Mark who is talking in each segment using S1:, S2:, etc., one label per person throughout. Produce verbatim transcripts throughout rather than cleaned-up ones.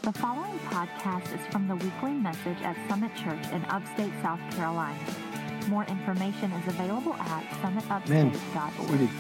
S1: The following podcast is from the weekly message at Summit Church in upstate South Carolina. More information is available at summit upstate dot org.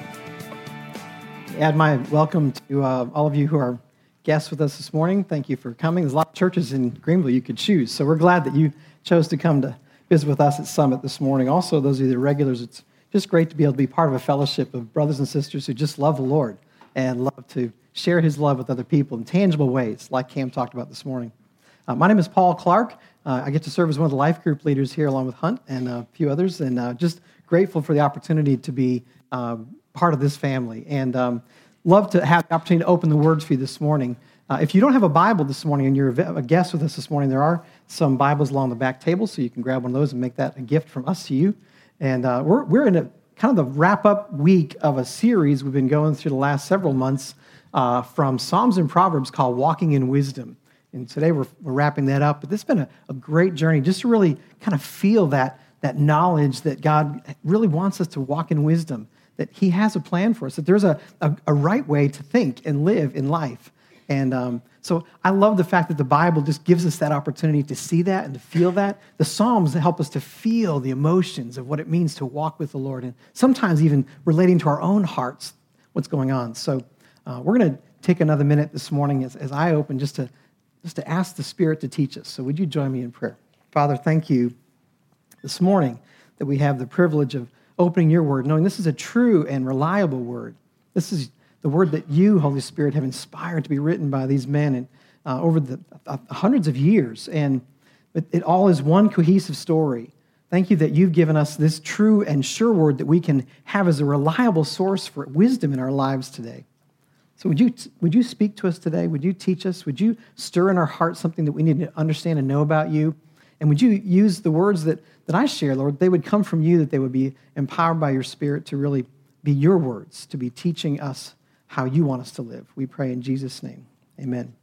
S2: Add my welcome to uh, all of you who are guests with us this morning. Thank you for coming. There's a lot of churches in Greenville you could choose, so we're glad that you chose to come to visit with us at Summit this morning. Also, those of you that are regulars, it's just great to be able to be part of a fellowship of brothers and sisters who just love the Lord and love to share his love with other people in tangible ways, like Cam talked about this morning. Uh, my name is Paul Clark. Uh, I get to serve as one of the life group leaders here along with Hunt and a few others, and uh, just grateful for the opportunity to be uh, part of this family. And um, love to have the opportunity to open the words for you this morning. Uh, if you don't have a Bible this morning and you're a guest with us this morning, there are some Bibles along the back table, so you can grab one of those and make that a gift from us to you. And uh, we're, we're in a kind of the wrap-up week of a series we've been going through the last several months uh, from Psalms and Proverbs called Walking in Wisdom. And today we're, we're wrapping that up. But this has been a, a great journey just to really kind of feel that, that knowledge that God really wants us to walk in wisdom, that he has a plan for us, that there's a, a, a right way to think and live in life. And um, so I love the fact that the Bible just gives us that opportunity to see that and to feel that. The Psalms help us to feel the emotions of what it means to walk with the Lord, and sometimes even relating to our own hearts, what's going on. So uh, we're going to take another minute this morning as, as I open just to, just to ask the Spirit to teach us. So would you join me in prayer? Father, thank you this morning that we have the privilege of opening your word, knowing this is a true and reliable word. This is the word that you, Holy Spirit, have inspired to be written by these men and uh, over the uh, hundreds of years. And it, it all is one cohesive story. Thank you that you've given us this true and sure word that we can have as a reliable source for wisdom in our lives today. So would you would you speak to us today? Would you teach us? Would you stir in our hearts something that we need to understand and know about you? And would you use the words that, that I share, Lord, they would come from you, that they would be empowered by your Spirit to really be your words, to be teaching us how you want us to live. We pray in Jesus' name. Amen.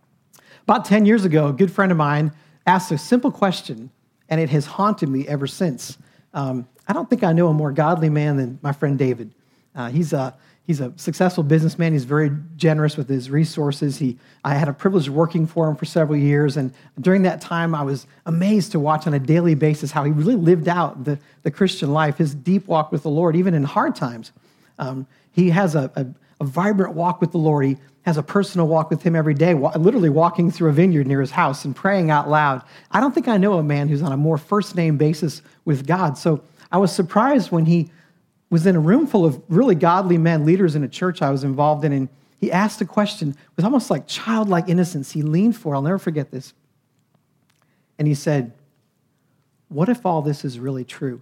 S2: About ten years ago, a good friend of mine asked a simple question, and it has haunted me ever since. Um, I don't think I know a more godly man than my friend David. Uh, he's a He's a successful businessman. He's very generous with his resources. He, I had a privilege of working for him for several years, and during that time, I was amazed to watch on a daily basis how he really lived out the, the Christian life, his deep walk with the Lord, even in hard times. Um, he has a, a, a vibrant walk with the Lord. He has a personal walk with him every day, wa- literally walking through a vineyard near his house and praying out loud. I don't think I know a man who's on a more first-name basis with God. So I was surprised when he was in a room full of really godly men, leaders in a church I was involved in, and he asked a question with almost like childlike innocence. He leaned forward, I'll never forget this, and he said, "What if all this is really true?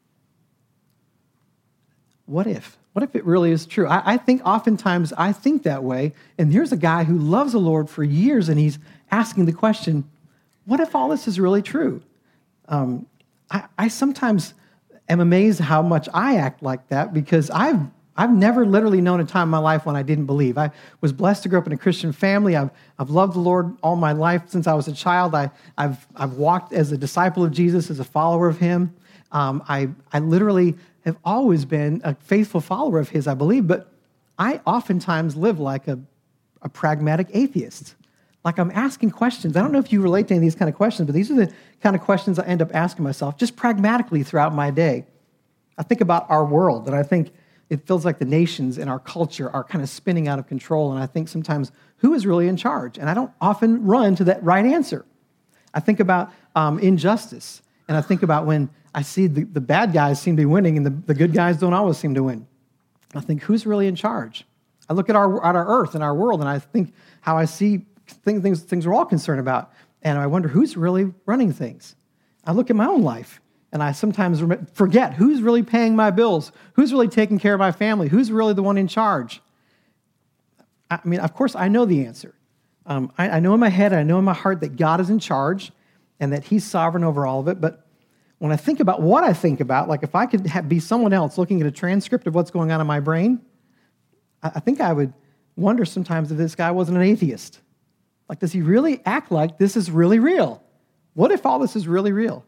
S2: What if? What if it really is true?" I, I think oftentimes I think that way, and here's a guy who loves the Lord for years, and he's asking the question, what if all this is really true? Um, I, I sometimes am amazed how much I act like that, because I've I've never literally known a time in my life when I didn't believe. I was blessed to grow up in a Christian family. I've I've loved the Lord all my life since I was a child. I, I've I've walked as a disciple of Jesus, as a follower of him. Um, I I literally have always been a faithful follower of his, I believe, but I oftentimes live like a, a pragmatic atheist. Like I'm asking questions. I don't know if you relate to any of these kind of questions, but these are the kind of questions I end up asking myself just pragmatically throughout my day. I think about our world, and I think it feels like the nations and our culture are kind of spinning out of control, and I think sometimes, who is really in charge? And I don't often run to that right answer. I think about um, injustice, and I think about when I see the, the bad guys seem to be winning and the, the good guys don't always seem to win. I think, who's really in charge? I look at our, at our earth and our world, and I think how I see Things, things, things we're all concerned about. And I wonder who's really running things. I look at my own life, and I sometimes forget who's really paying my bills, who's really taking care of my family, who's really the one in charge. I mean, of course, I know the answer. Um, I, I know in my head, I know in my heart that God is in charge and that he's sovereign over all of it. But when I think about what I think about, like if I could have, be someone else looking at a transcript of what's going on in my brain, I, I think I would wonder sometimes if this guy wasn't an atheist. Like, does he really act like this is really real? What if all this is really real?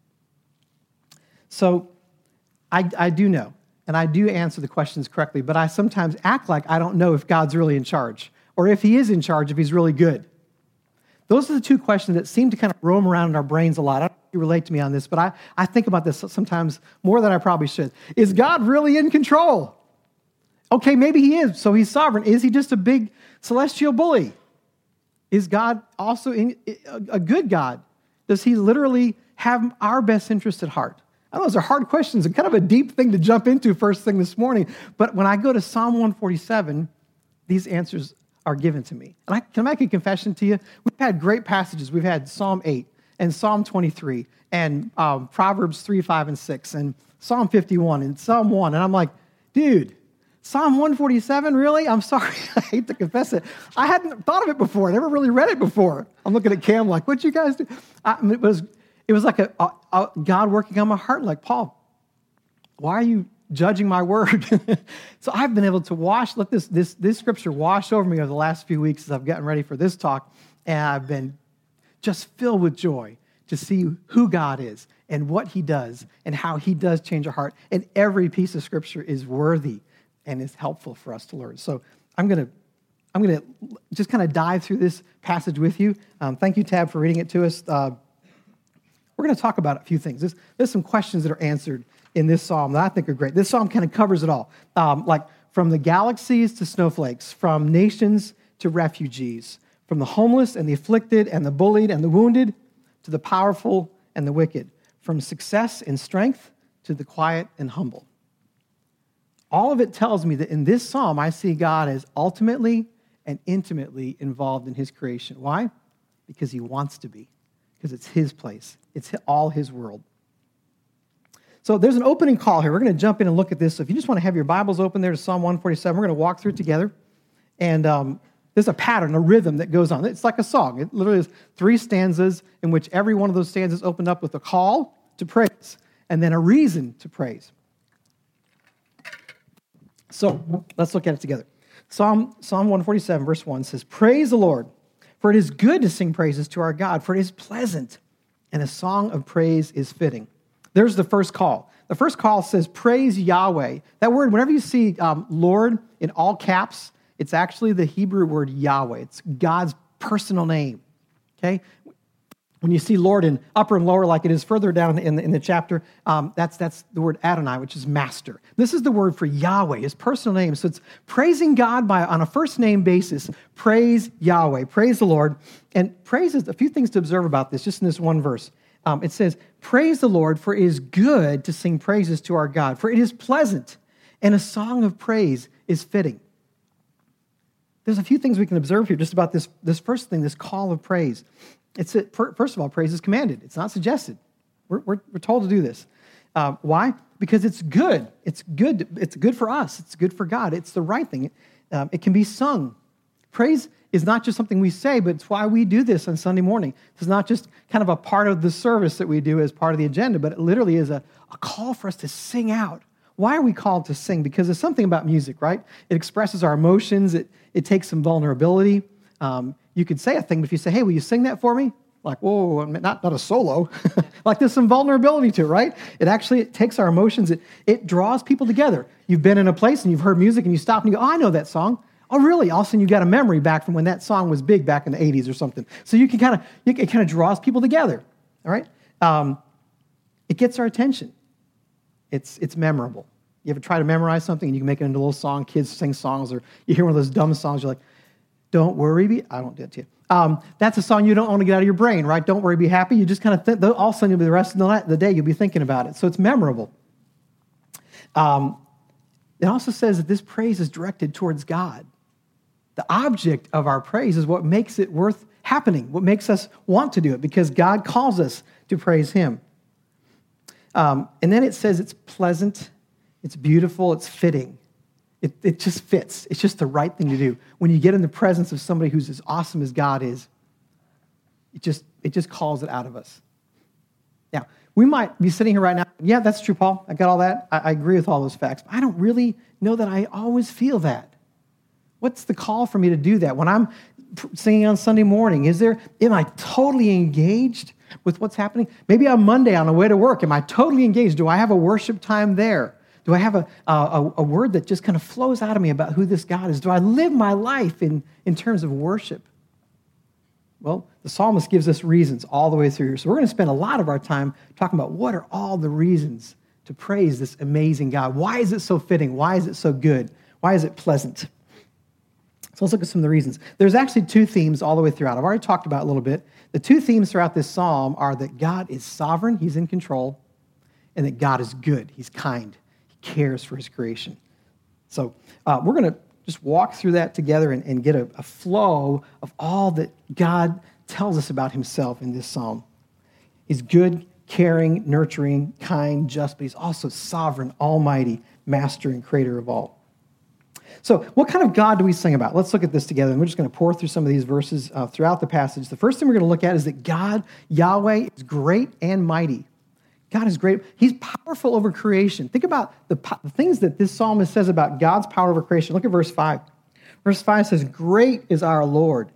S2: So I, I do know, and I do answer the questions correctly, but I sometimes act like I don't know if God's really in charge, or if he is in charge, if he's really good. those are the two questions that seem to kind of roam around in our brains a lot. I don't know if you relate to me on this, but I, I think about this sometimes more than I probably should. Is God really in control? Okay, maybe he is, so he's sovereign. Is he just a big celestial bully? Is God also in, a good God? Does he literally have our best interest at heart? I know those are hard questions and kind of a deep thing to jump into first thing this morning. But when I go to Psalm one forty-seven, these answers are given to me. And I can I make a confession to you? We've had great passages. We've had Psalm eight and Psalm twenty-three and um, Proverbs three, five, and six and Psalm fifty-one and Psalm one. And I'm like, dude, Psalm one forty-seven, really? I'm sorry. I hate to confess it. I hadn't thought of it before. I never really read it before. I'm looking at Cam like, what'd you guys do? I, it was it was like a, a, a God working on my heart, like, Paul, why are you judging my word? So I've been able to wash, let this, this, this scripture wash over me over the last few weeks as I've gotten ready for this talk, and I've been just filled with joy to see who God is and what he does and how he does change our heart. And every piece of scripture is worthy and is helpful for us to learn. So I'm going to I'm going to just kind of dive through this passage with you. Um, thank you, Tab, for reading it to us. Uh, we're going to talk about a few things. There's, there's some questions that are answered in this psalm that I think are great. This psalm kind of covers it all, um, like from the galaxies to snowflakes, from nations to refugees, from the homeless and the afflicted and the bullied and the wounded to the powerful and the wicked, from success and strength to the quiet and humble. All of it tells me that in this psalm, I see God as ultimately and intimately involved in his creation. Why? Because he wants to be, because it's his place. It's all his world. So there's an opening call here. We're going to jump in and look at this. So if you just want to have your Bibles open there to Psalm one forty-seven, we're going to walk through it together. And um, there's a pattern, a rhythm that goes on. It's like a song. It literally is three stanzas in which every one of those stanzas opened up with a call to praise and then a reason to praise. So let's look at it together. Psalm, Psalm one forty-seven, verse one says, "Praise the Lord, for it is good to sing praises to our God, for it is pleasant, and a song of praise is fitting." There's the first call. The first call says, praise Yahweh. That word, whenever you see um, Lord in all caps, it's actually the Hebrew word Yahweh. It's God's personal name, okay? When you see Lord in upper and lower, like it is further down in the, in the chapter, um, that's, that's the word Adonai, which is master. This is the word for Yahweh, his personal name. So it's praising God by on a first name basis. Praise Yahweh, praise the Lord. And praise is a few things to observe about this, just in this one verse. Um, it says, praise the Lord, for it is good to sing praises to our God, for it is pleasant, and a song of praise is fitting. There's a few things we can observe here just about this, this first thing, this call of praise. It's a, first of all, praise is commanded. It's not suggested. We're, we're, we're told to do this. Uh, why? Because it's good. It's good. It's good for us. It's good for God. It's the right thing. It, um, it can be sung. Praise is not just something we say, but it's why we do this on Sunday morning. It's not just kind of a part of the service that we do as part of the agenda, but it literally is a, a call for us to sing out. Why are we called to sing? Because there's something about music, right? It expresses our emotions. It, it takes some vulnerability. Um, you could say a thing, but if you say, hey, will you sing that for me? Like, whoa, not, not a solo. Like there's some vulnerability to it, right? It actually it takes our emotions. It, it draws people together. You've been in a place and you've heard music and you stop and you go, oh, I know that song. Oh, really? All of a sudden you got a memory back from when that song was big back in the eighties or something. So you can kind of, it kind of draws people together, all right? Um, it gets our attention. It's, it's memorable. You ever try to memorize something and you can make it into a little song? Kids sing songs, or you hear one of those dumb songs, you're like, don't worry, be, I won't do it to you. Um, that's a song you don't want to get out of your brain, right? Don't worry, be happy. You just kind of think, all of a sudden you'll be the rest of the, night, the day, you'll be thinking about it. So it's memorable. Um, it also says that this praise is directed towards God. The object of our praise is what makes it worth happening, what makes us want to do it, because God calls us to praise him. Um, and then it says it's pleasant, it's beautiful, it's fitting. It, it just fits. It's just the right thing to do. When you get in the presence of somebody who's as awesome as God is, it just, it just calls it out of us. Now, we might be sitting here right now, yeah, that's true, Paul. I got all that. I, I agree with all those facts. But I don't really know that I always feel that. What's the call for me to do that? When I'm singing on Sunday morning, is there, am I totally engaged with what's happening? Maybe on Monday on the way to work, am I totally engaged? Do I have a worship time there? Do I have a, a, a word that just kind of flows out of me about who this God is? Do I live my life in, in terms of worship? Well, the psalmist gives us reasons all the way through here. So we're going to spend a lot of our time talking about what are all the reasons to praise this amazing God. Why is it so fitting? Why is it so good? Why is it pleasant? So let's look at some of the reasons. There's actually two themes all the way throughout. I've already talked about it a little bit. The two themes throughout this psalm are that God is sovereign, he's in control, and that God is good, he's kind, he cares for his creation. So uh, we're going to just walk through that together and, and get a, a flow of all that God tells us about himself in this psalm. He's good, caring, nurturing, kind, just, but he's also sovereign, almighty, master, and creator of all. So what kind of God do we sing about? Let's look at this together, and we're just going to pour through some of these verses uh, throughout the passage. The first thing we're going to look at is that God, Yahweh, is great and mighty. God is great. He's powerful over creation. Think about the, the things that this psalmist says about God's power over creation. Look at verse five. Verse five says, "Great is our Lord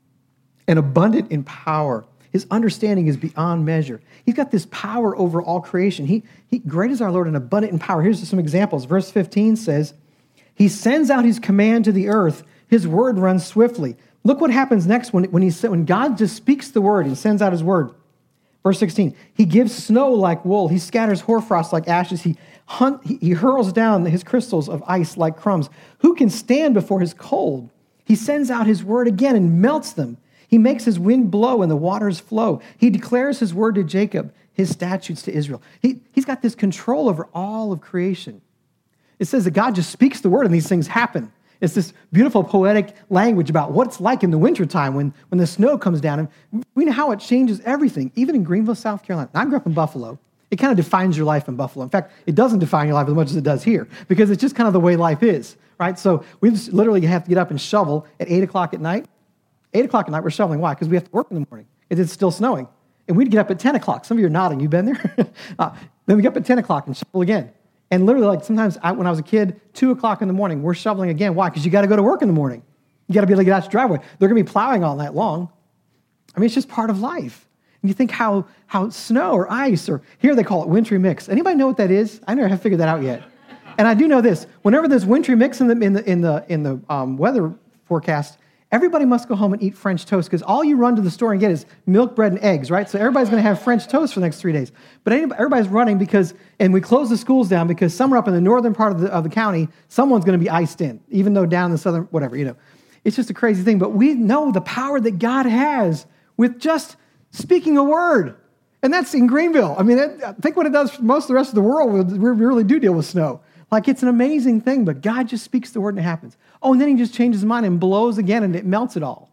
S2: and abundant in power. His understanding is beyond measure." He's got this power over all creation. He, he, great is our Lord and abundant in power. Here's some examples. Verse fifteen says, "He sends out his command to the earth. His word runs swiftly." Look what happens next when, when, he, when God just speaks the word and sends out his word. Verse sixteen, "He gives snow like wool. He scatters hoarfrost like ashes. He, hunt, he, he hurls down his crystals of ice like crumbs. Who can stand before his cold? He sends out his word again and melts them. He makes his wind blow and the waters flow. He declares his word to Jacob, his statutes to Israel." He, he's got this control over all of creation. It says that God just speaks the word and these things happen. It's this beautiful poetic language about what it's like in the wintertime when, when the snow comes down. And we know how it changes everything, even in Greenville, South Carolina. I grew up in Buffalo. It kind of defines your life in Buffalo. In fact, it doesn't define your life as much as it does here because it's just kind of the way life is, right? So we just literally have to get up and shovel at eight o'clock at night. eight o'clock at night, we're shoveling. Why? Because we have to work in the morning. It's still snowing. And we'd get up at ten o'clock. Some of you are nodding. You've been there? uh, then we get up at ten o'clock and shovel again. And literally, like sometimes I, when I was a kid, two o'clock in the morning, we're shoveling again. Why? Because you got to go to work in the morning. You got to be able to get out your driveway. They're going to be plowing all night long. I mean, it's just part of life. And you think how how snow or ice, or here they call it wintry mix. Anybody know what that is? I never have figured that out yet. And I do know this: whenever there's wintry mix in the in the in the in the um, weather forecast, everybody must go home and eat French toast because all you run to the store and get is milk, bread, and eggs, right? So everybody's going to have French toast for the next three days. But anybody, everybody's running because, and we close the schools down because somewhere up in the northern part of the, of the county, someone's going to be iced in, even though down in the southern, whatever, you know. It's just a crazy thing. But we know the power that God has with just speaking a word. And that's in Greenville. I mean, it, think what it does for most of the rest of the world. We really do deal with snow. Like, it's an amazing thing, but God just speaks the word and it happens. Oh, and then he just changes his mind and blows again and it melts it all.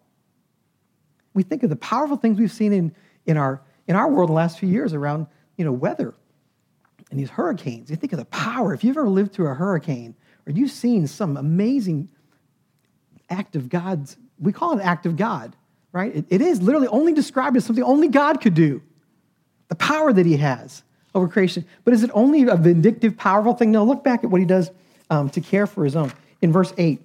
S2: We think of the powerful things we've seen in, in, our, in our world the last few years around, you know, weather and these hurricanes. You think of the power. If you've ever lived through a hurricane or you've seen some amazing act of God's, we call it an act of God, right? It, it is literally only described as something only God could do. The power that he has over creation. But is it only a vindictive, powerful thing? No, look back at what he does um, to care for his own. In verse eight,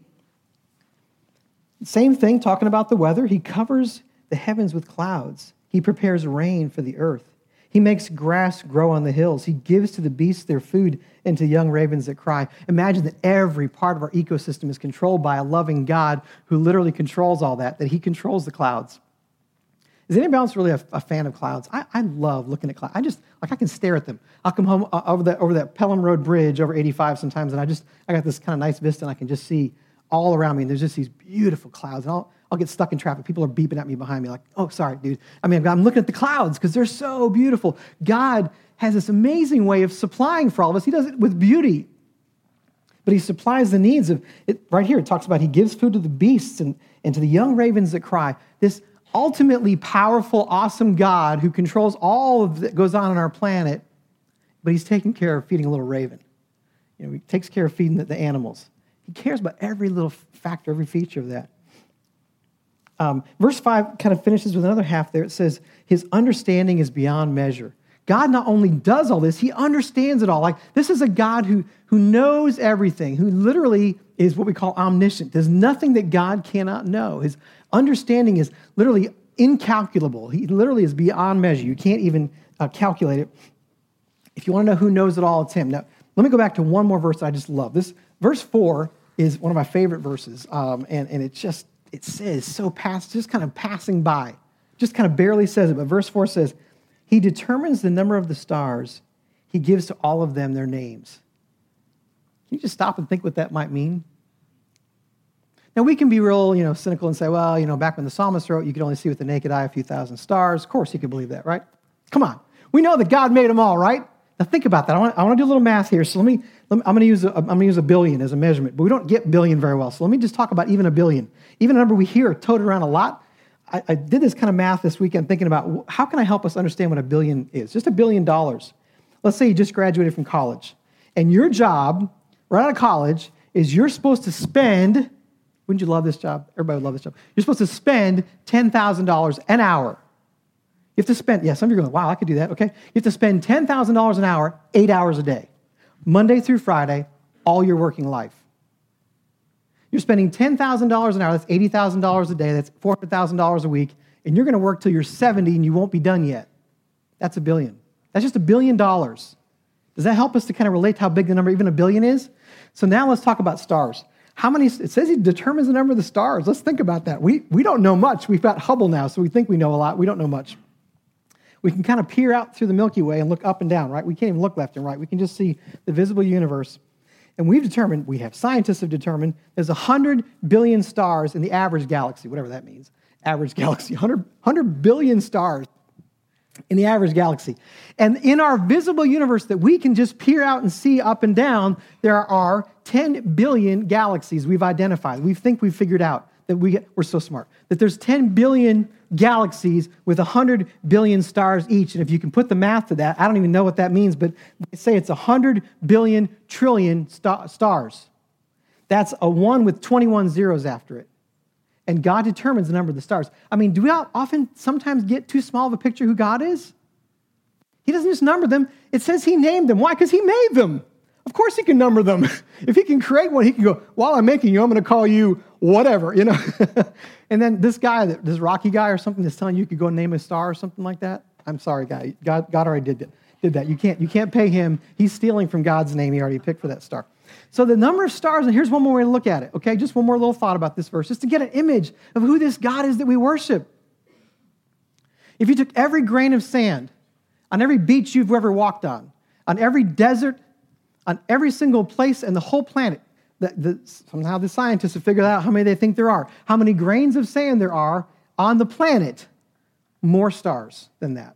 S2: same thing, talking about the weather. He covers the heavens with clouds. He prepares rain for the earth. He makes grass grow on the hills. He gives to the beasts their food and to young ravens that cry. Imagine that every part of our ecosystem is controlled by a loving God who literally controls all that, that he controls the clouds. Is anybody else really a, a fan of clouds? I, I love looking at clouds. I just, like, I can stare at them. I'll come home uh, over that over that Pelham Road Bridge over eighty-five sometimes, and I just, I got this kind of nice vista, and I can just see all around me, and there's just these beautiful clouds. And I'll, I'll get stuck in traffic. People are beeping at me behind me like, oh, sorry, dude. I mean, I'm looking at the clouds because they're so beautiful. God has this amazing way of supplying for all of us. He does it with beauty. But he supplies the needs of, it, right here, it talks about he gives food to the beasts and, and to the young ravens that cry. This ultimately powerful, awesome God who controls all of that goes on on our planet, but he's taking care of feeding a little raven. You know, he takes care of feeding the, the animals. He cares about every little factor, every feature of that. Um, verse five kind of finishes with another half there. It says, his understanding is beyond measure. God not only does all this, he understands it all. Like, this is a God who, who knows everything, who literally is what we call omniscient. There's nothing that God cannot know. His understanding is literally incalculable. He literally is beyond measure. You can't even uh, calculate it. If you want to know who knows it all, it's him. Now, let me go back to one more verse that I just love. This verse four is one of my favorite verses, um, and, and it just, it says so past, just kind of passing by. just kind of barely says it, but verse four says, he determines the number of the stars. He gives to all of them their names. Can you just stop and think what that might mean? Now, we can be real, you know, cynical and say, well, you know, back when the psalmist wrote, you could only see with the naked eye a few thousand stars. Of course, you could believe that, right? Come on. We know that God made them all, right? Now, think about that. I want, I want to do a little math here. So let me, let me I'm going to use a, I'm going to use a billion as a measurement, but we don't get billion very well. So let me just talk about even a billion. Even a number we hear toted around a lot. I, I did this kind of math this weekend thinking about how can I help us understand what a billion is? Just a billion dollars. Let's say you just graduated from college, and your job right out of college is you're supposed to spend, wouldn't you love this job? Everybody would love this job. You're supposed to spend ten thousand dollars an hour. You have to spend, yeah, some of you are going, wow, I could do that, okay? You have to spend ten thousand dollars an hour, eight hours a day, Monday through Friday, all your working life. You're spending ten thousand dollars an hour, that's eighty thousand dollars a day, that's four hundred thousand dollars a week, and you're going to work till you're seventy and you won't be done yet. That's a billion. That's just a billion dollars. Does that help us to kind of relate to how big the number, even a billion is? So now let's talk about stars. How many, it says he determines the number of the stars. Let's think about that. We, we don't know much. We've got Hubble now, so we think we know a lot. We don't know much. We can kind of peer out through the Milky Way and look up and down, right? We can't even look left and right. We can just see the visible universe. And we've determined, we have scientists have determined, there's one hundred billion stars in the average galaxy, whatever that means. Average galaxy, one hundred, one hundred billion stars in the average galaxy. And in our visible universe that we can just peer out and see up and down, there are ten billion galaxies we've identified. We think we've figured out that we get, we're so smart, that there's ten billion galaxies with one hundred billion stars each. And if you can put the math to that, I don't even know what that means, but they say it's one hundred billion trillion st- stars. That's a one with twenty-one zeros after it. And God determines the number of the stars. I mean, do we often sometimes get too small of a picture who God is? He doesn't just number them. It says he named them. Why? Because he made them. Of course he can number them. If he can create one, he can go, while I'm making you, I'm going to call you whatever, you know. And then this guy, this Rocky guy or something that's telling you you could go name a star or something like that. I'm sorry, guy. God, God already did, did that. You can't, you can't pay him. He's stealing from God's name. He already picked for that star. So the number of stars, and here's one more way to look at it, okay? Just one more little thought about this verse, just to get an image of who this God is that we worship. If you took every grain of sand on every beach you've ever walked on, on every desert, on every single place in the whole planet, the, the, somehow the scientists have figured out how many they think there are, how many grains of sand there are on the planet, more stars than that.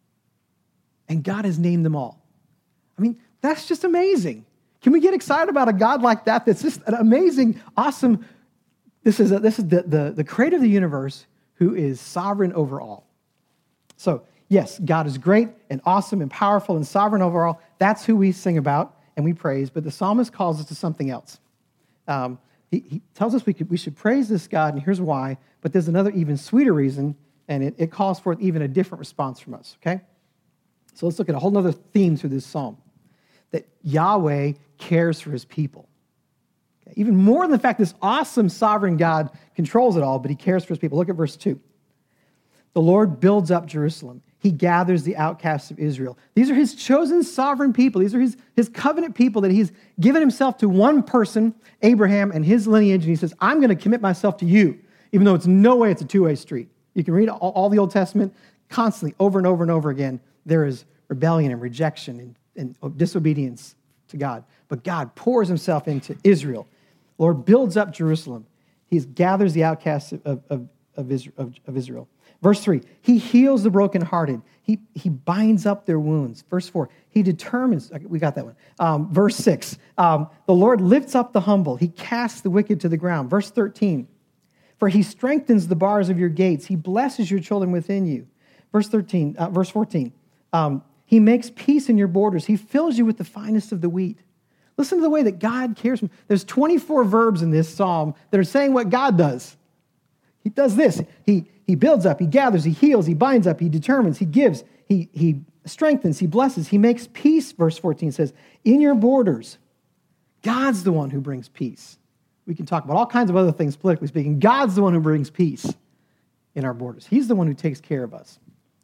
S2: And God has named them all. I mean, that's just amazing. Can we get excited about a God like that? That's just an amazing, awesome. This is, a, this is the, the, the creator of the universe who is sovereign over all. So, yes, God is great and awesome and powerful and sovereign over all. That's who we sing about and we praise. But the psalmist calls us to something else. Um, he, he tells us we, could, we should praise this God, and here's why. But there's another even sweeter reason, and it, it calls for even a different response from us, okay? So let's look at a whole other theme through this psalm. That Yahweh cares for his people. Okay? Even more than the fact this awesome sovereign God controls it all, but he cares for his people. Look at verse two. The Lord builds up Jerusalem. He gathers the outcasts of Israel. These are his chosen sovereign people. These are his, his covenant people that he's given himself to one person, Abraham, and his lineage. And he says, I'm going to commit myself to you, even though it's no way it's a two-way street. You can read all, all the Old Testament constantly, over and over and over again. There is rebellion and rejection and and disobedience to God. But God pours himself into Israel. The Lord builds up Jerusalem. He gathers the outcasts of, of, of, Israel. Verse three, he heals the brokenhearted. He, he binds up their wounds. Verse four, he determines, we got that one. Um, verse six, um, the Lord lifts up the humble. He casts the wicked to the ground. Verse thirteen, for he strengthens the bars of your gates. He blesses your children within you. Verse thirteen, uh, verse fourteen, um, he makes peace in your borders. He fills you with the finest of the wheat. Listen to the way that God cares. There's twenty-four verbs in this psalm that are saying what God does. He does this. He, he builds up, he gathers, he heals, he binds up, he determines, he gives, he, he strengthens, he blesses, he makes peace, verse fourteen says, in your borders. God's the one who brings peace. We can talk about all kinds of other things politically speaking. God's the one who brings peace in our borders. He's the one who takes care of us.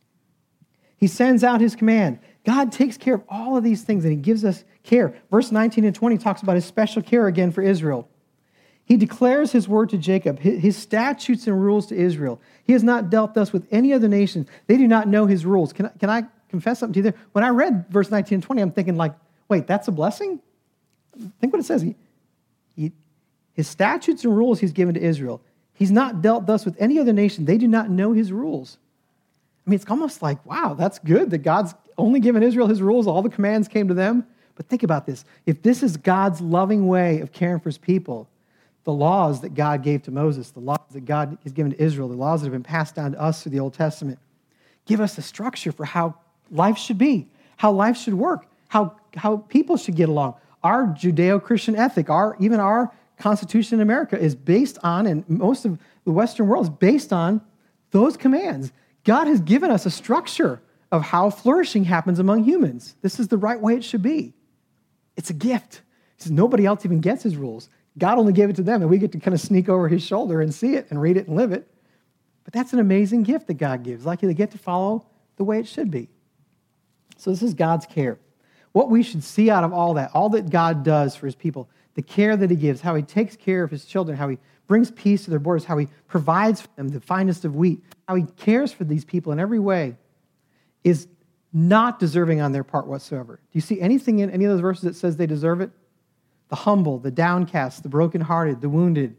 S2: He sends out his command. God takes care of all of these things, and he gives us care. Verse nineteen and twenty talks about his special care again for Israel. He declares his word to Jacob, his statutes and rules to Israel. He has not dealt thus with any other nation. They do not know his rules. Can I, can I confess something to you there? When I read verse nineteen and twenty, I'm thinking like, wait, that's a blessing? Think what it says. He, he, his statutes and rules he's given to Israel. He's not dealt thus with any other nation. They do not know his rules. I mean, it's almost like, wow, that's good that God's only given Israel his rules. All the commands came to them. But think about this. If this is God's loving way of caring for his people, the laws that God gave to Moses, the laws that God has given to Israel, the laws that have been passed down to us through the Old Testament, give us a structure for how life should be, how life should work, how, how people should get along. Our Judeo-Christian ethic, our even our Constitution in America is based on, and most of the Western world is based on those commands. God has given us a structure of how flourishing happens among humans. This is the right way it should be. It's a gift. He says nobody else even gets his rules. God only gave it to them, and we get to kind of sneak over his shoulder and see it and read it and live it. But that's an amazing gift that God gives. Like they get to follow the way it should be. So this is God's care. What we should see out of all that, all that God does for his people, the care that he gives, how he takes care of his children, how he brings peace to their borders, how he provides for them the finest of wheat, how he cares for these people in every way, is not deserving on their part whatsoever. Do you see anything in any of those verses that says they deserve it? The humble, the downcast, the brokenhearted, the wounded.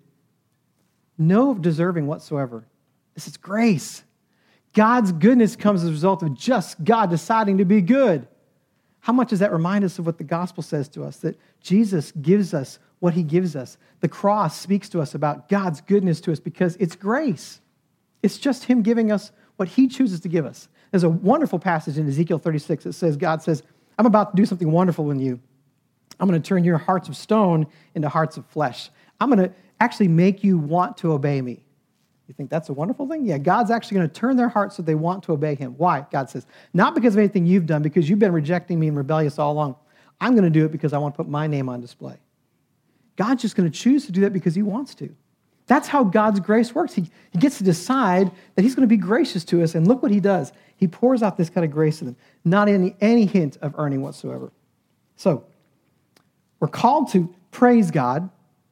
S2: No deserving whatsoever. This is grace. God's goodness comes as a result of just God deciding to be good. How much does that remind us of what the gospel says to us? That Jesus gives us what he gives us. The cross speaks to us about God's goodness to us because it's grace. It's just him giving us what he chooses to give us. There's a wonderful passage in Ezekiel thirty-six that says, God says, I'm about to do something wonderful in you. I'm going to turn your hearts of stone into hearts of flesh. I'm going to actually make you want to obey me. You think that's a wonderful thing? Yeah, God's actually going to turn their hearts so they want to obey him. Why? God says, not because of anything you've done, because you've been rejecting me and rebellious all along. I'm going to do it because I want to put my name on display. God's just going to choose to do that because he wants to. That's how God's grace works. He, he gets to decide that he's going to be gracious to us, and look what he does. He pours out this kind of grace to them, not any, any hint of earning whatsoever. So, we're called to praise God,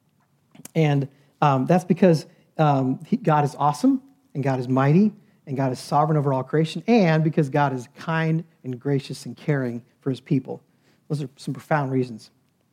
S2: and um, that's because um, he, God is awesome, and God is mighty, and God is sovereign over all creation, and because God is kind and gracious and caring for his people. Those are some profound reasons.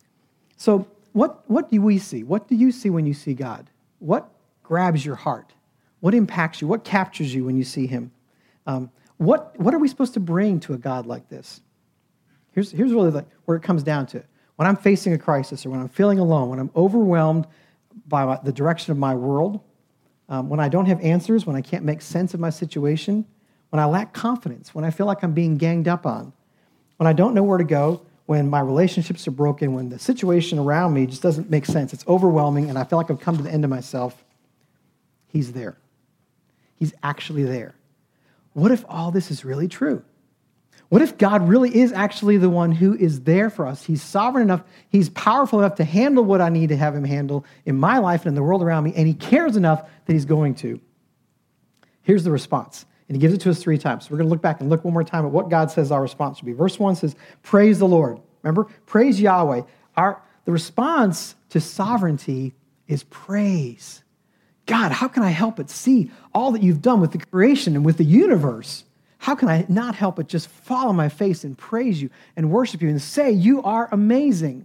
S2: So what, what do we see? What do you see when you see God? What grabs your heart? What impacts you? What captures you when you see him? Um, what, what are we supposed to bring to a God like this? Here's, here's really like where it comes down to. When I'm facing a crisis or when I'm feeling alone, when I'm overwhelmed by my, the direction of my world, um, when I don't have answers, when I can't make sense of my situation, when I lack confidence, when I feel like I'm being ganged up on, when I don't know where to go, when my relationships are broken, when the situation around me just doesn't make sense, it's overwhelming, and I feel like I've come to the end of myself, he's there. He's actually there. What if all this is really true? What if God really is actually the one who is there for us? He's sovereign enough, he's powerful enough to handle what I need to have him handle in my life and in the world around me, and he cares enough that he's going to. Here's the response, and he gives it to us three times. So we're going to look back and look one more time at what God says our response should be. Verse one says, praise the Lord. Remember? Praise Yahweh. Our, the response to sovereignty is praise. God, how can I help but see all that you've done with the creation and with the universe? How can I not help but just fall on my face and praise you and worship you and say you are amazing?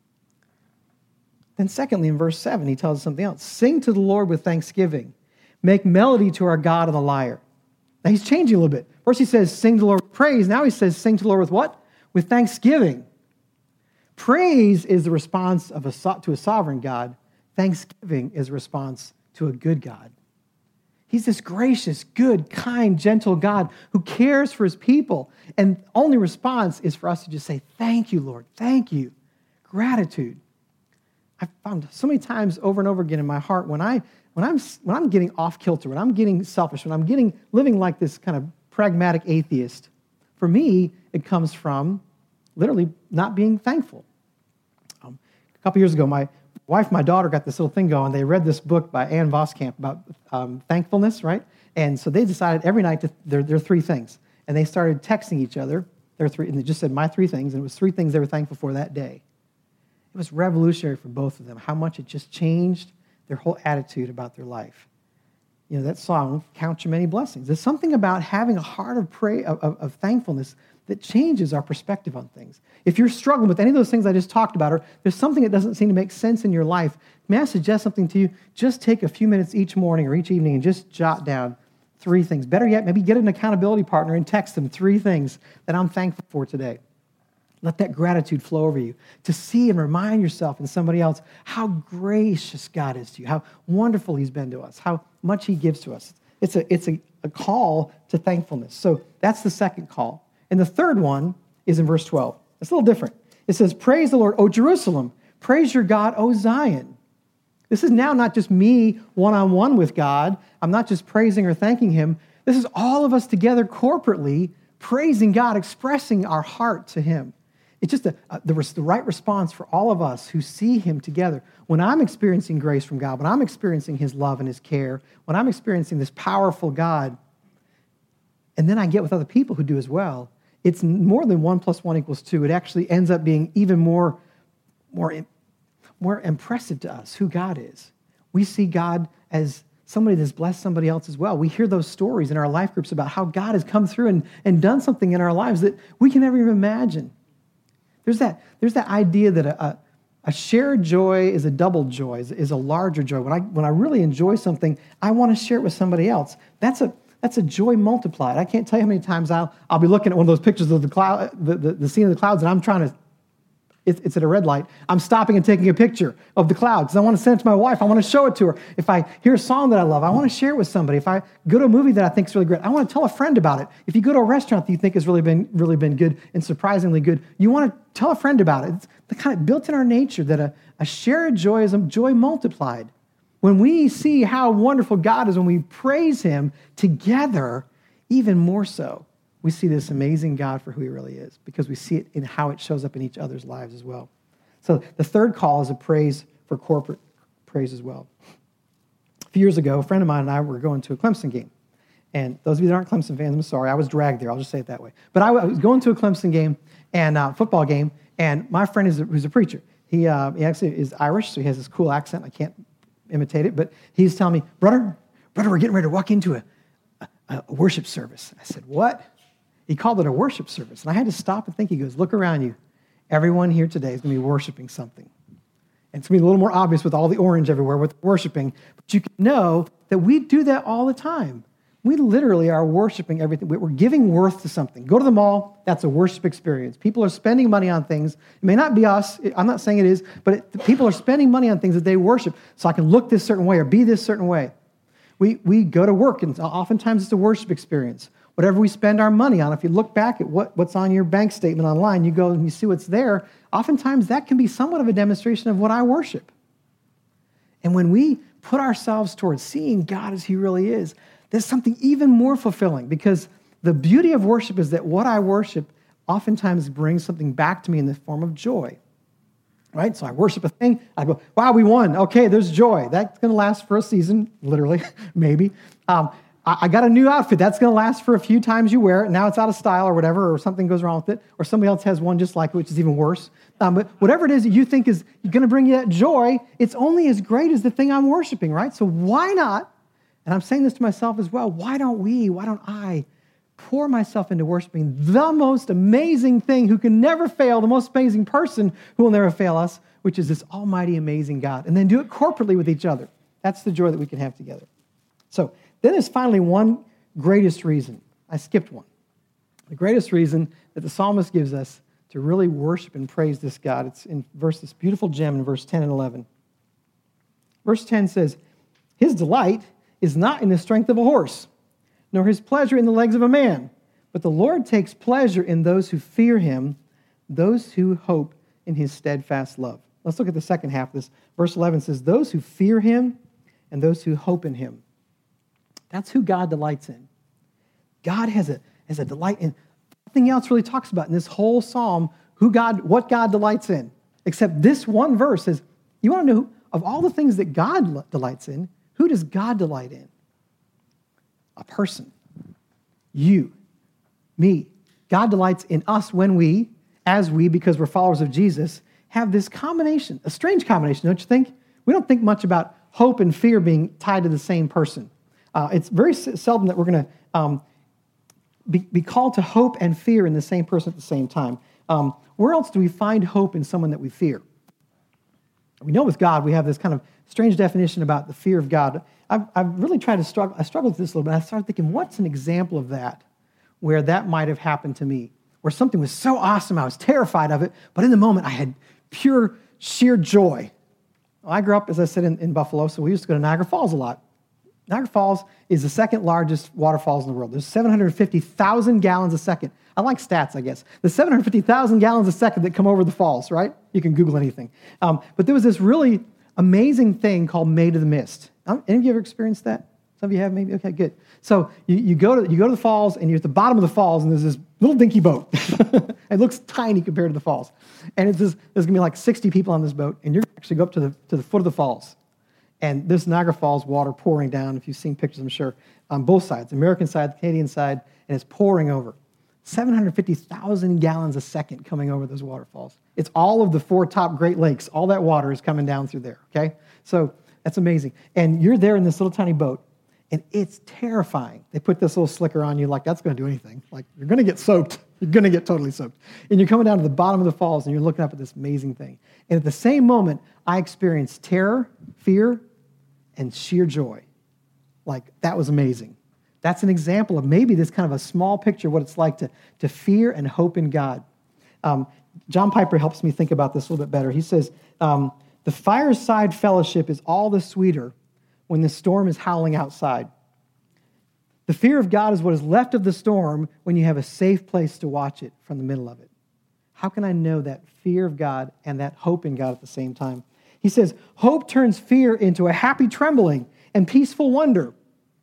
S2: Then secondly, in verse seven, he tells us something else. Sing to the Lord with thanksgiving. Make melody to our God on the lyre. Now he's changing a little bit. First he says sing to the Lord with praise. Now he says sing to the Lord with what? With thanksgiving. Praise is the response of a, to a sovereign God. Thanksgiving is a response to a good God. He's this gracious, good, kind, gentle God who cares for his people. And the only response is for us to just say, thank you, Lord, thank you. Gratitude. I've found so many times over and over again in my heart when, I, when, I'm, when I'm getting off kilter, when I'm getting selfish, when I'm getting living like this kind of pragmatic atheist, for me, it comes from literally not being thankful. Um, a couple years ago, my wife and my daughter got this little thing going. They read this book by Ann Voskamp about um, thankfulness, right? And so they decided every night to, there, there are three things. And they started texting each other. There are three, and they just said, my three things. And it was three things they were thankful for that day. It was revolutionary for both of them, how much it just changed their whole attitude about their life. You know, that song, Count Your Many Blessings. There's something about having a heart of pray of, of, of thankfulness that changes our perspective on things. If you're struggling with any of those things I just talked about, or there's something that doesn't seem to make sense in your life, may I suggest something to you? Just take a few minutes each morning or each evening and just jot down three things. Better yet, maybe get an accountability partner and text them three things that I'm thankful for today. Let that gratitude flow over you to see and remind yourself and somebody else how gracious God is to you, how wonderful he's been to us, how much he gives to us. It's a, it's a, a call to thankfulness. So that's the second call. And the third one is in verse twelve. It's a little different. It says, praise the Lord, O Jerusalem. Praise your God, O Zion. This is now not just me one-on-one with God. I'm not just praising or thanking him. This is all of us together corporately praising God, expressing our heart to him. It's just a, a, the, the right response for all of us who see him together. When I'm experiencing grace from God, when I'm experiencing his love and his care, when I'm experiencing this powerful God, and then I get with other people who do as well, it's more than one plus one equals two. It actually ends up being even more, more, more impressive to us who God is. We see God as somebody that's blessed somebody else as well. We hear those stories in our life groups about how God has come through and, and done something in our lives that we can never even imagine. There's that, there's that idea that a, a, a shared joy is a double joy, is, is a larger joy. When I, when I really enjoy something, I want to share it with somebody else. That's a, that's a joy multiplied. I can't tell you how many times I'll, I'll be looking at one of those pictures of the cloud, the, the, the scene of the clouds, and I'm trying to, it's, it's at a red light. I'm stopping and taking a picture of the cloud because I want to send it to my wife. I want to show it to her. If I hear a song that I love, I want to share it with somebody. If I go to a movie that I think is really great, I want to tell a friend about it. If you go to a restaurant that you think has really been really been good and surprisingly good, you want to tell a friend about it. It's the kind of built in our nature that a, a shared joy is a joy multiplied. When we see how wonderful God is, when we praise him together, even more so, we see this amazing God for who he really is because we see it in how it shows up in each other's lives as well. So the third call is a praise for corporate praise as well. A few years ago, a friend of mine and I were going to a Clemson game. And those of you that aren't Clemson fans, I'm sorry, I was dragged there. I'll just say it that way. But I was going to a Clemson game and uh, football game, and my friend is a, who's a preacher. He, uh, he actually is Irish, so he has this cool accent. I can't imitate it, but he's telling me, brother, brother, we're getting ready to walk into a, a, a worship service. I said, what? He called it a worship service. And I had to stop and think. He goes, look around you. Everyone here today is going to be worshiping something. And it's going to be a little more obvious with all the orange everywhere with worshiping. But you can know that we do that all the time. We literally are worshiping everything. We're giving worth to something. Go to the mall, that's a worship experience. People are spending money on things. It may not be us. I'm not saying it is, but it, people are spending money on things that they worship so I can look this certain way or be this certain way. We, we go to work, and oftentimes it's a worship experience. Whatever we spend our money on, if you look back at what, what's on your bank statement online, you go and you see what's there, oftentimes that can be somewhat of a demonstration of what I worship. And when we put ourselves towards seeing God as he really is, there's something even more fulfilling because the beauty of worship is that what I worship oftentimes brings something back to me in the form of joy. Right? So I worship a thing, I go, wow, we won. Okay, there's joy. That's going to last for a season, literally, maybe. Um, I got a new outfit. That's going to last for a few times you wear it. Now it's out of style or whatever, or something goes wrong with it, or somebody else has one just like it, which is even worse. Um, but whatever it is that you think is going to bring you that joy, it's only as great as the thing I'm worshiping, right? So why not, and I'm saying this to myself as well, why don't we, why don't I pour myself into worshiping the most amazing thing who can never fail, the most amazing person who will never fail us, which is this almighty, amazing God, and then do it corporately with each other. That's the joy that we can have together. So then there's finally one greatest reason. I skipped one. The greatest reason that the psalmist gives us to really worship and praise this God. It's in verse, this beautiful gem in verse ten and eleven. Verse ten says, his delight is not in the strength of a horse, nor his pleasure in the legs of a man, but the Lord takes pleasure in those who fear him, those who hope in his steadfast love. Let's look at the second half of this. Verse eleven says, those who fear him and those who hope in him. That's who God delights in. God has a, has a delight in. Nothing else really talks about in this whole psalm who God, what God delights in, except this one verse says, you want to know, who, of all the things that God delights in, who does God delight in? A person. You. Me. God delights in us when we, as we, because we're followers of Jesus, have this combination, a strange combination, don't you think? We don't think much about hope and fear being tied to the same person. Uh, it's very seldom that we're going to um, be, be called to hope and fear in the same person at the same time. Um, where else do we find hope in someone that we fear? We know with God, we have this kind of strange definition about the fear of God. I've, I've really tried to struggle, I struggled with this a little bit. I started thinking, what's an example of that, where that might have happened to me, where something was so awesome, I was terrified of it, but in the moment, I had pure, sheer joy. Well, I grew up, as I said, in, in Buffalo, so we used to go to Niagara Falls a lot. Niagara Falls is the second largest waterfalls in the world. There's seven hundred fifty thousand gallons a second. I like stats, I guess. There's seven hundred fifty thousand gallons a second that come over the falls, right? You can Google anything. Um, but there was this really amazing thing called Maid of the Mist. Um, any of you ever experienced that? Some of you have, maybe? Okay, good. So you, you, go to, you go to the falls, and you're at the bottom of the falls, and there's this little dinky boat. It looks tiny compared to the falls. And it's this, there's going to be like sixty people on this boat, and you're actually go up to the, to the foot of the falls. And there's Niagara Falls water pouring down, if you've seen pictures, I'm sure, on both sides, the American side, the Canadian side, and it's pouring over. seven hundred fifty thousand gallons a second coming over those waterfalls. It's all of the four top Great Lakes. All that water is coming down through there, okay? So that's amazing. And you're there in this little tiny boat, and it's terrifying. They put this little slicker on you like that's going to do anything. Like, you're going to get soaked. You're going to get totally soaked. And you're coming down to the bottom of the falls, and you're looking up at this amazing thing. And at the same moment, I experienced terror, fear, and sheer joy. Like, that was amazing. That's an example of maybe this kind of a small picture of what it's like to, to fear and hope in God. Um, John Piper helps me think about this a little bit better. He says, um, the fireside fellowship is all the sweeter when the storm is howling outside. The fear of God is what is left of the storm when you have a safe place to watch it from the middle of it. How can I know that fear of God and that hope in God at the same time? He says, hope turns fear into a happy trembling and peaceful wonder.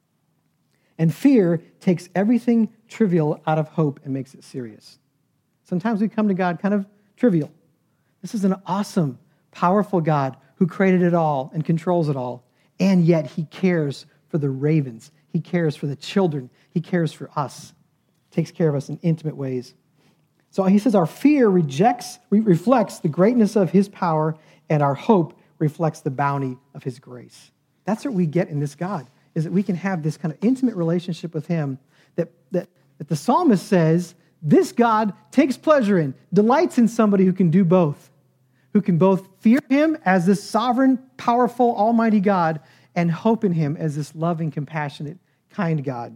S2: And fear takes everything trivial out of hope and makes it serious. Sometimes we come to God kind of trivial. This is an awesome, powerful God who created it all and controls it all. And yet he cares for the ravens. He cares for the children. He cares for us. Takes care of us in intimate ways. So he says our fear rejects, reflects the greatness of his power, and our hope reflects the bounty of his grace. That's what we get in this God, is that we can have this kind of intimate relationship with him that, that, that the psalmist says this God takes pleasure in, delights in somebody who can do both, who can both fear him as this sovereign, powerful, almighty God and hope in him as this loving, compassionate, kind God.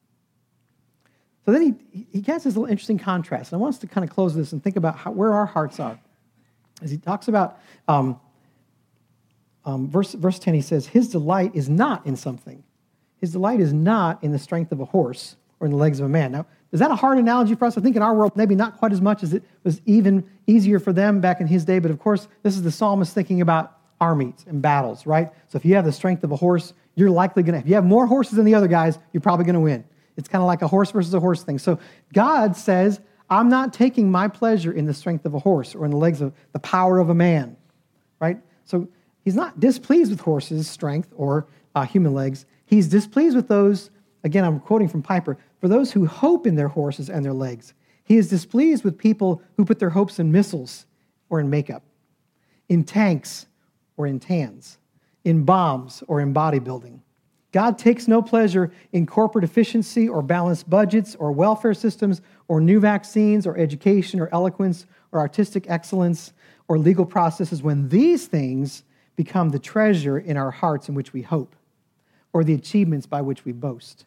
S2: So then he, he has this little interesting contrast. And I want us to kind of close this and think about how, where our hearts are. As he talks about um, um, verse, verse ten, he says, his delight is not in something. His delight is not in the strength of a horse or in the legs of a man. Now, is that a hard analogy for us? I think in our world, maybe not quite as much as it was even easier for them back in his day. But of course, this is the psalmist thinking about armies and battles, right? So if you have the strength of a horse, you're likely going to, if you have more horses than the other guys, you're probably going to win. It's kind of like a horse versus a horse thing. So God says, I'm not taking my pleasure in the strength of a horse or in the legs of the power of a man, right? So he's not displeased with horses' strength or uh, human legs. He's displeased with those, again, I'm quoting from Piper, for those who hope in their horses and their legs. He is displeased with people who put their hopes in missiles or in makeup, in tanks or in tans, in bombs or in bodybuilding. God takes no pleasure in corporate efficiency or balanced budgets or welfare systems or new vaccines or education or eloquence or artistic excellence or legal processes when these things become the treasure in our hearts in which we hope or the achievements by which we boast.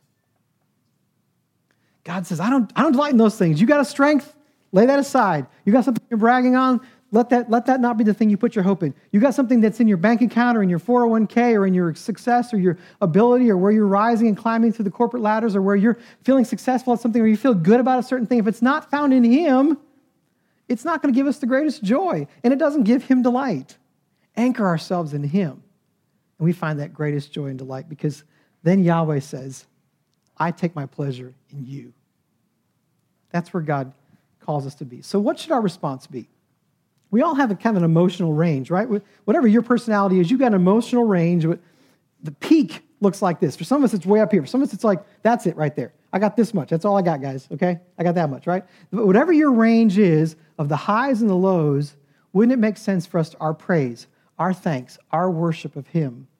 S2: God says, I don't, I don't delight in those things. You got a strength, lay that aside. You got something you're bragging on, let that, let that not be the thing you put your hope in. You got something that's in your bank account or in your four oh one k or in your success or your ability or where you're rising and climbing through the corporate ladders or where you're feeling successful at something or you feel good about a certain thing. If it's not found in him, it's not going to give us the greatest joy, and it doesn't give him delight. Anchor ourselves in him, and we find that greatest joy and delight because then Yahweh says, I take my pleasure in you. That's where God calls us to be. So what should our response be? We all have a kind of an emotional range, right? Whatever your personality is, you've got an emotional range. The peak looks like this. For some of us, it's way up here. For some of us, it's like, that's it right there. I got this much. That's all I got, guys, okay? I got that much, right? But whatever your range is of the highs and the lows, wouldn't it make sense for us to our praise, our thanks, our worship of him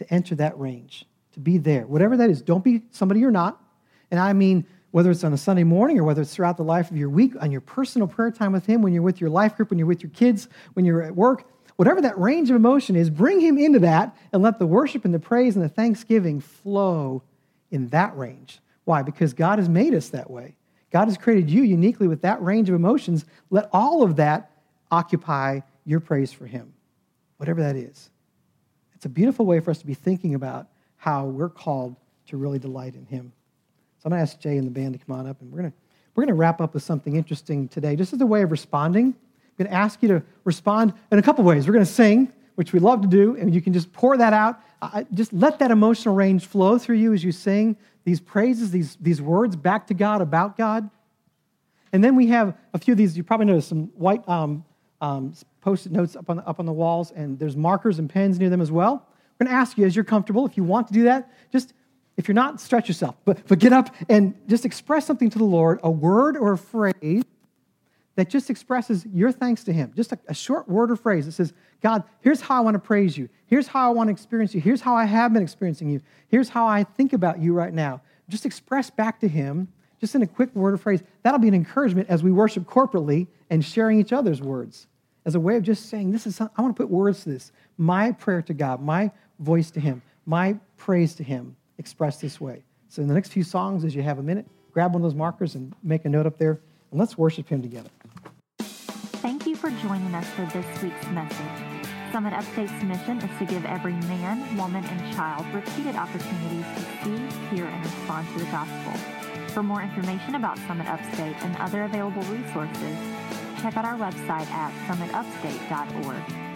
S2: to enter that range, to be there. Whatever that is, don't be somebody you're not. And I mean, whether it's on a Sunday morning or whether it's throughout the life of your week, on your personal prayer time with him, when you're with your life group, when you're with your kids, when you're at work, whatever that range of emotion is, bring him into that and let the worship and the praise and the thanksgiving flow in that range. Why? Because God has made us that way. God has created you uniquely with that range of emotions. Let all of that occupy your praise for him, whatever that is. It's a beautiful way for us to be thinking about how we're called to really delight in him. So I'm going to ask Jay and the band to come on up, and we're going to we're going to wrap up with something interesting today, just as a way of responding. I'm going to ask you to respond in a couple ways. We're going to sing, which we love to do, and you can just pour that out. I, just let that emotional range flow through you as you sing these praises, these, these words back to God, about God. And then we have a few of these. You probably noticed some white um, um, Post-it notes up on, the, up on the walls, and there's markers and pens near them as well. We're going to ask you, as you're comfortable, if you want to do that, just, if you're not, stretch yourself. But, but get up and just express something to the Lord, a word or a phrase that just expresses your thanks to him. Just a, a short word or phrase that says, God, here's how I want to praise you. Here's how I want to experience you. Here's how I have been experiencing you. Here's how I think about you right now. Just express back to him, just in a quick word or phrase. That'll be an encouragement as we worship corporately and sharing each other's words, as a way of just saying, this is, I want to put words to this. My prayer to God, my voice to him, my praise to him, expressed this way. So in the next few songs, as you have a minute, grab one of those markers and make a note up there, and let's worship him together.
S1: Thank you for joining us for this week's message. Summit Upstate's mission is to give every man, woman, and child repeated opportunities to see, hear, and respond to the gospel. For more information about Summit Upstate and other available resources, check out our website at summit upstate dot org.